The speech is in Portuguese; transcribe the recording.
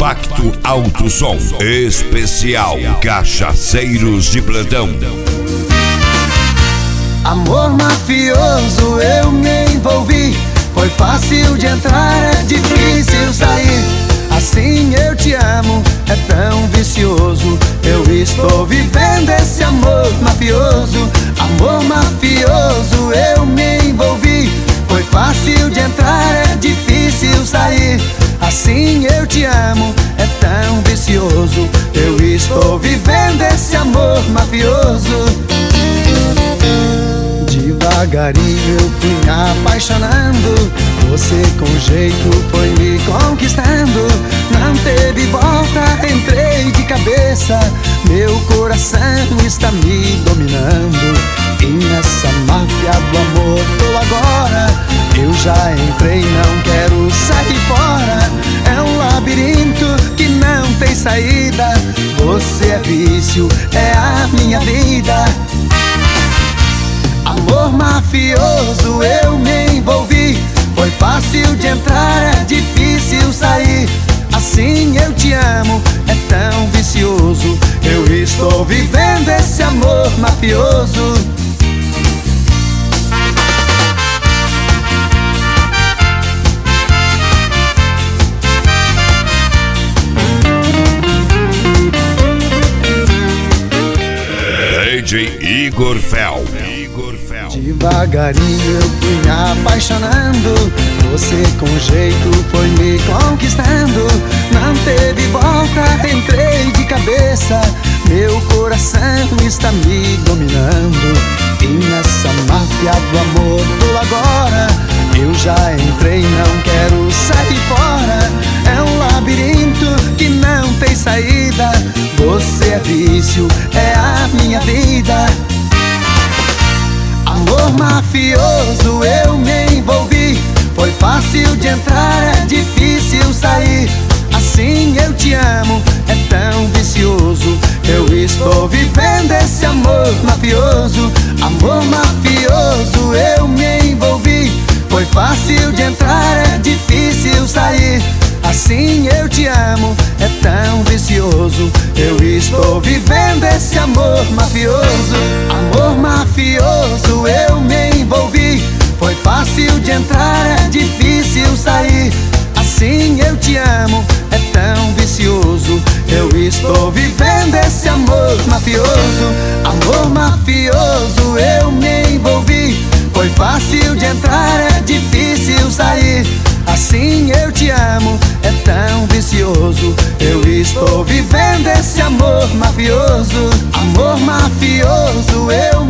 Compacto Alto Som. Especial Cachaceiros de Plantão. Amor mafioso, eu me envolvi. Foi fácil de entrar, é difícil sair. Assim eu te amo, é tão vicioso. Eu estou vivendo esse amor mafioso. Amor mafioso, eu me envolvi. Foi fácil de entrar, é difícil sair. Assim eu te amo, é tão vicioso. Eu estou vivendo esse amor mafioso. Devagarinho eu fui me apaixonando. Você com jeito foi me conquistando. Não teve volta, entrei de cabeça. Meu coração está me dominando. E nessa máfia do amor tô agora. Eu já entrei, não quero sair fora. É um labirinto que não tem saída. Você é vício, é a minha vida. Amor mafioso, eu me envolvi. Foi fácil de entrar, é difícil sair. Assim eu te amo, é tão vicioso. Eu estou vivendo esse amor mafioso. DJ Igor Fel. Devagarinho eu fui me apaixonando. Você com jeito foi me conquistando. Não teve volta, entrei de cabeça. Meu coração está me dominando. E nessa máfia do amor tô agora. Eu já entrei, não quero sair fora. É um labirinto que não tem saída. Você é vício, é a minha vida. Amor mafioso, eu me envolvi. Foi fácil de entrar, é difícil sair. Assim eu te amo, é tão vicioso. Eu estou vivendo esse amor mafioso. Amor mafioso, eu me envolvi. Foi fácil de entrar, é difícil sair. Assim eu te amo, é tão vicioso. Eu estou vivendo esse amor mafioso. Amor mafioso, eu me envolvi. Foi fácil de entrar, é difícil sair. Assim eu te amo, é tão vicioso. Eu estou vivendo esse amor mafioso. Amor mafioso, eu me envolvi. Foi fácil de entrar, é difícil sair. Assim eu te amo, é tão vicioso. Eu estou vivendo esse amor mafioso. Amor mafioso, eu